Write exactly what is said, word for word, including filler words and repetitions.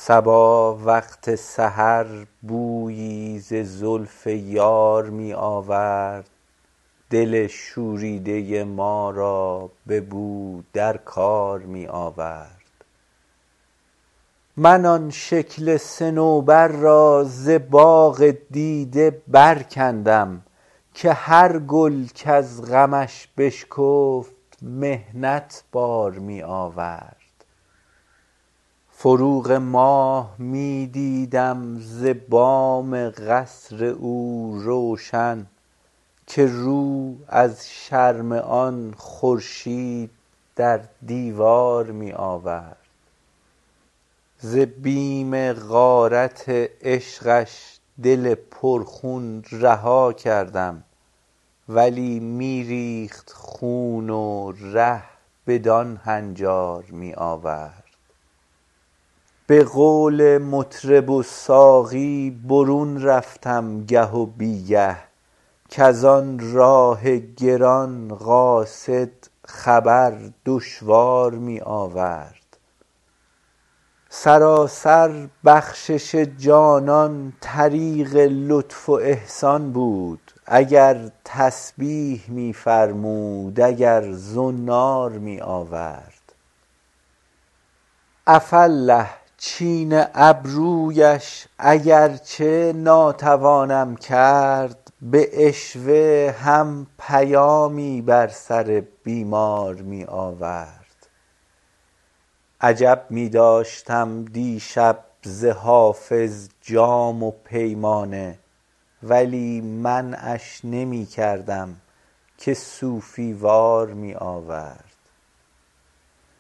صبا وقت سحر بویی ز زلف یار می آورد دل شوریده ما را به بو در کار می آورد من آن شکل صنوبر را ز باغ دیده برکندم که هر گل کز غمش بشکفت محنت بار می آورد فروغ ماه می دیدم ز بام قصر او روشن که رو از شرم آن خورشید در دیوار می آورد ز بیم غارت عشقش دل پر خون رها کردم ولی می ریخت خون و ره بدان هنجار می آورد به قول مطرب و ساقی برون رفتم گه و بی گه کز آن راه گران قاصد خبر دشوار می آورد سراسر بخشش جانان طریق لطف و احسان بود اگر تسبیح می فرمود اگر زنار می آورد عفا الله چین ابرویش اگر چه ناتوانم کرد به عشوه هم پیامی بر سر بیمار می آورد عجب می داشتم دیشب ز حافظ جام و پیمانه ولی منعش نمی کردم که صوفی وار می آورد